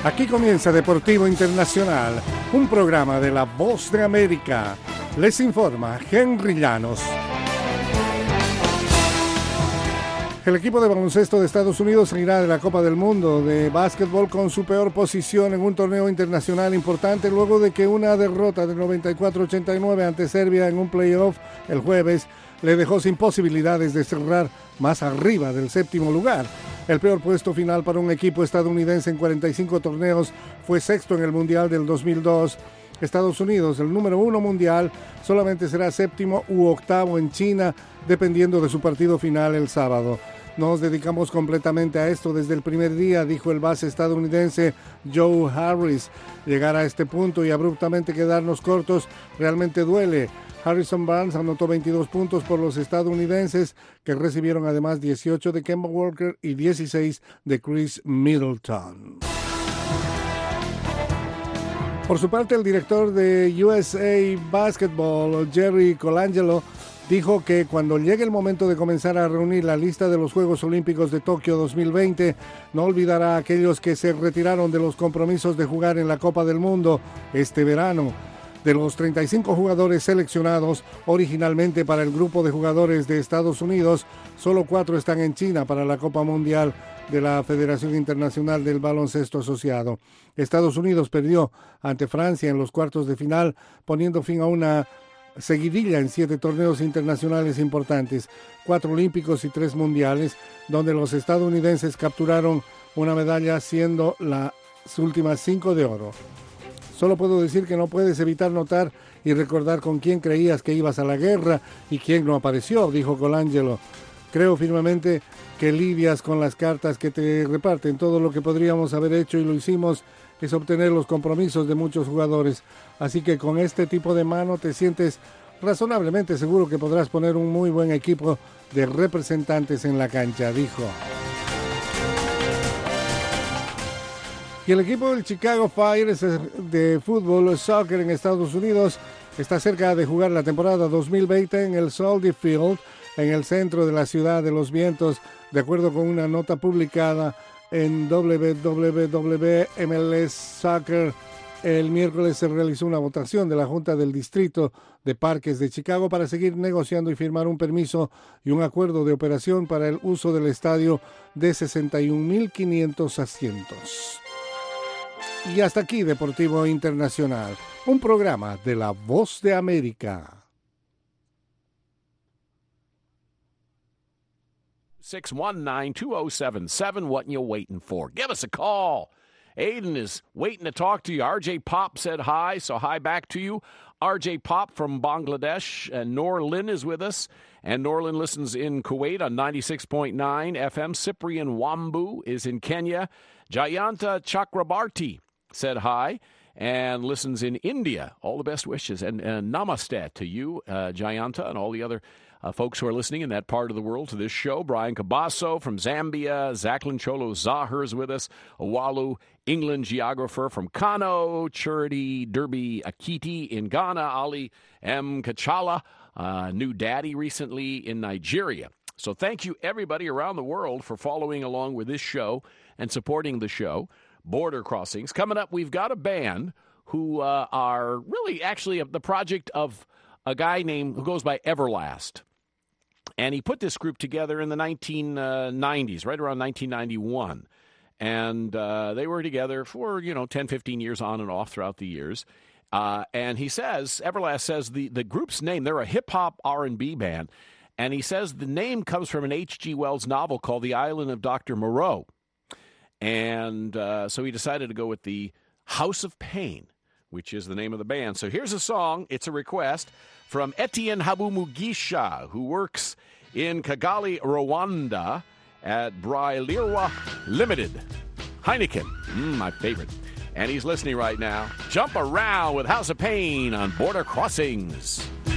Aquí comienza Deportivo Internacional, un programa de La Voz de América. Les informa Henry Llanos. El equipo de baloncesto de Estados Unidos salirá de la Copa del Mundo de básquetbol con su peor posición en un torneo internacional importante luego de que una derrota de 94-89 ante Serbia en un playoff el jueves le dejó sin posibilidades de cerrar más arriba del séptimo lugar. El peor puesto final para un equipo estadounidense en 45 torneos fue sexto en el Mundial del 2002. Estados Unidos, el número 1 mundial, solamente será séptimo u octavo en China, dependiendo de su partido final el sábado. Nos dedicamos completamente a esto desde el primer día, dijo el base estadounidense Joe Harris. Llegar a este punto y abruptamente quedarnos cortos realmente duele. Harrison Barnes anotó 22 puntos por los estadounidenses, que recibieron además 18 de Kemba Walker y 16 de Chris Middleton. Por su parte, el director de USA Basketball, Jerry Colangelo, dijo que cuando llegue el momento de comenzar a reunir la lista de los Juegos Olímpicos de Tokio 2020, no olvidará a aquellos que se retiraron de los compromisos de jugar en la Copa del Mundo este verano. De los 35 jugadores seleccionados originalmente para el grupo de jugadores de Estados Unidos, solo 4 están en China para la Copa Mundial de la Federación Internacional del Baloncesto Asociado. Estados Unidos perdió ante Francia en los cuartos de final, poniendo fin a una seguidilla en 7 torneos internacionales importantes, 4 olímpicos y 3 mundiales, donde los estadounidenses capturaron una medalla siendo las últimas 5 de oro. Solo puedo decir que no puedes evitar notar y recordar con quién creías que ibas a la guerra y quién no apareció, dijo Colangelo. Creo firmemente que lidias con las cartas que te reparten. Todo lo que podríamos haber hecho y lo hicimos es obtener los compromisos de muchos jugadores. Así que con este tipo de mano te sientes razonablemente seguro que podrás poner un muy buen equipo de representantes en la cancha, dijo. Y el equipo del Chicago Fire de fútbol, soccer en Estados Unidos, está cerca de jugar la temporada 2020 en el Soldier Field, en el centro de la Ciudad de los Vientos, de acuerdo con una nota publicada en WWW MLS Soccer. El miércoles se realizó una votación de la Junta del Distrito de Parques de Chicago para seguir negociando y firmar un permiso y un acuerdo de operación para el uso del estadio de 61.500 asientos. Y hasta aquí Deportivo Internacional, un programa de La Voz de América. 619-2077, what you waiting for? Give us a call. Aiden is waiting to talk to you. RJ Pop said hi, so hi back to you. RJ Pop from Bangladesh, and Norlin is with us. And Norlin listens in Kuwait on 96.9 FM. Cyprian Wambu is in Kenya. Jayanta Chakrabarti said hi and listens in India. All the best wishes. And namaste to you, Jayanta, and all the other folks who are listening in that part of the world to this show. Brian Cabasso from Zambia. Zachlin Cholo Zahar is with us. Owalu, England geographer from Kano. Charity Derby Akiti in Ghana. Ali M. Kachala, new daddy recently in Nigeria. So thank you, everybody around the world, for following along with this show and supporting the show. Border Crossings. Coming up, we've got a band who are really actually the project of a guy who goes by Everlast. And he put this group together in the 1990s, right around 1991. And they were together for, 10, 15 years on and off throughout the years. And he says, Everlast says the group's name, they're a hip-hop R&B band. And he says the name comes from an H.G. Wells novel called The Island of Dr. Moreau. And so he decided to go with the House of Pain, which is the name of the band. So here's a song. It's a request from Etienne Habumugisha, who works in Kigali, Rwanda at Brailirwa Limited. Heineken, my favorite. And he's listening right now. Jump around with House of Pain on Border Crossings.